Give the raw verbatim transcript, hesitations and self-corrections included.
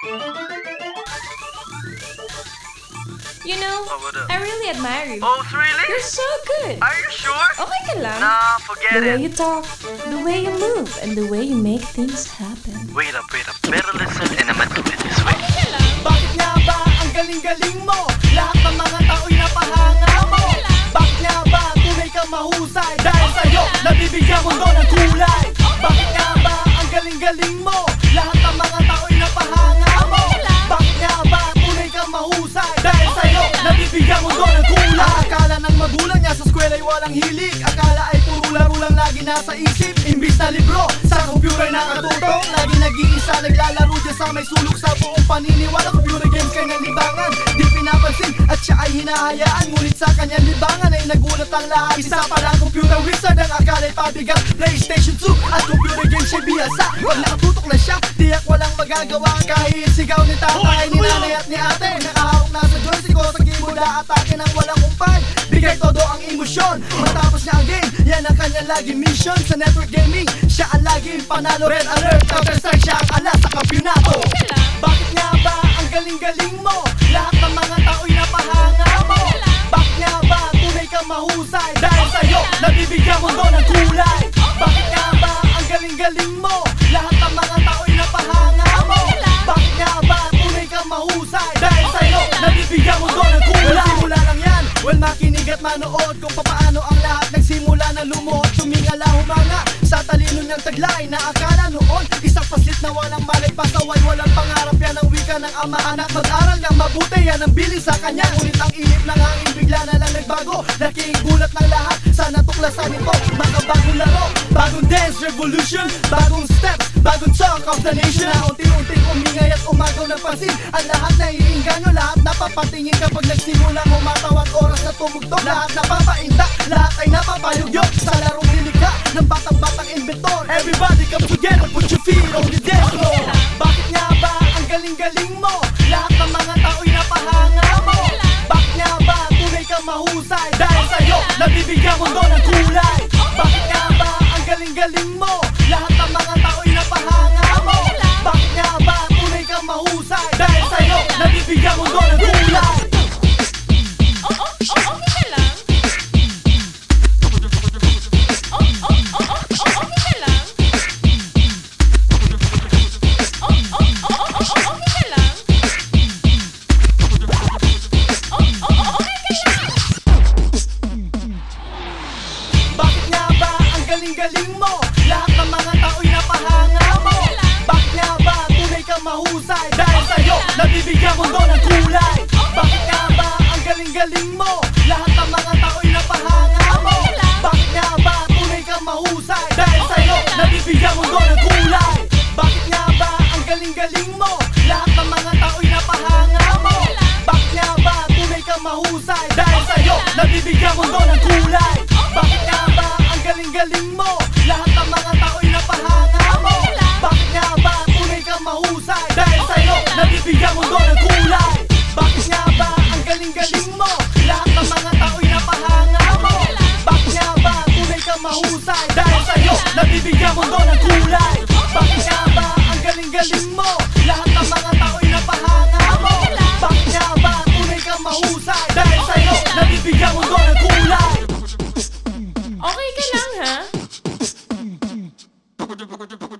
You know, Oh, what up? I really admire you. Oh, really? You're so good. Are you sure? Okay ka lang. Nah, forget The way it. you talk, the way you move, and the way you make things happen. Wait up, wait up. Better listen and I'ma do it this way. Bakit nga ba ang galing-galing mo? Lahat ng mga tao'y napahanga mo. Bakit nga ba tunay kang mahusay? Dahil sa'yo, nabibigyan mundo ng kulay. Bakit nga ba ang galing-galing mo? Lahat ng mga tao'y napahanga mo. Bakit nga ba tunay kang mahusay? Dahil sa'yo, nabibigyan mundo ng kulay. Akala ng magulang niya sa eskwela'y walang hilig. Akala ay puro laro lang lagi nasa isip. Imbis na libro, sa computer nakatutong. Lagi nag-iisa, naglalaro dyan sa may sulok sa buong paniniwala. Computer games kanyang libangan, di pinapansin at siya ay hinahayaan. Ngunit sa kanyang libangan ay nagulat ang lahat. Isa palang computer wizard ang akala ay pabigat. PlayStation two at computer games siya'y biyasa. Pag nakatutok na siya, tiyak walang magagawa. Kahit sigaw ni tatay, ni nanay at ni ate. Nakahawak na sa joystick ko sa keyboard, atake ng walang kumpay. Bigay todo ang emosyon, matapos niya ang game. Yan ang kanyang laging mission sa network gaming. Siya ang laging panalo, red alert, counter strike. Siya ang alas sa kampyonato. Bakit nga ba ang galing-galing mo? Lahat ng mga tao'y napahanga mo. Bakit nga ba tunay kang mahusay? Dahil sa'yo, nabibigyan mundo ng kulay. Bakit nga ba ang galing-galing mo? Lahat ng mga tao'y napahanga mo. Bakit nga ba tunay kang mahusay? Dahil sa'yo, nabibigyan mundo ng kulay. Simula lang yan, well makinig at manood kung papaano ang lahat nagsimula na lumuhod. Tumingala humanga sa talino niyang taglay na akala noon isang paslit na walang malay, pasaway, walang pangarap. Yan ang wika ng ama, anak, mag-aral ng mabuti. Yan ang bilin sa kanya, ngunit ang ihip ng hangin bigla na lang nagbago. Laking gulat ng lahat sa natuklasan nito. Makabagong laro, bagong dance revolution, bagong steps, bagong talk of the nation. Na unti-unting umingay at umagaw ng pansin. Ang lahat na iinganyo, lahat napapatingin kapag nagsimulang humatawag. Oras na tumugtog, lahat napapaindak, lahat ay napapayugyok sa larong nilikha ng batang-batang inventor. Everybody come together, put your feet on the dance floor. Bakit nga ba ang galing-galing mo? Lahat ng mga tao'y napahanga mo. Bakit nga ba tunay kang mahusay? Dahil sa'yo, nabibigyan mundo ng kulay. Bakit nga ba ang galing-galing mo? Lahat ng mga tao'y napahanga mo. Bakit nga ba tunay kang mahusay? Dahil sa'yo, nabibigyan mundo ng kulay. Oh, oh, oh, okay ka lang. Oh, oh, oh, oh, oh, okay ka lang. Oh, oh, oh, oh, oh, okay ka lang. Oh, oh, oh, okay ka lang. Bakit nga ba ang galing-galing mo? Lahat ng mga tao'y napahanga mo. Bakit nga ba tunay kang mahusay? Dahil sa'yo, nabibigyan mundo ng kulay. Bakit nga ba ang galing-galing mo? Lahat ng mga tao'y napahanga mo. Bakit nga ba tunay kang mahusay? Dahil sa'yo, nabibigyan mundo ng kulay. Bakit nga ba ang galing-galing mo? Lahat ng mga tao'y napahanga mo. Bakit nga ba tunay kang mahusay? Dahil sa'yo, nabibigyan mundo ng kulay. Bakit nga ba ang galing-galing mo? Lahat ng mga tao'y napahanga mo. Bakit nga ba tunay kang mahusay? Dahil sa'yo, nabibigyan mundo ng kulay. Bakit nga ba ang galing-galing mo? Lahat ng mga tao'y napahanga mo. Bakit nga ba tunay kang mahusay? Dahil sa'yo, nabibigyan mundo ng kulay. Bakit nga ba ang galing-galing mo? Lahat ng mga tao'y napahanga mo. Bakit nga ba tunay kang mahusay? Dahil sa'yo, nabibigyan mundo ng kulay. Okay ka lang, ha?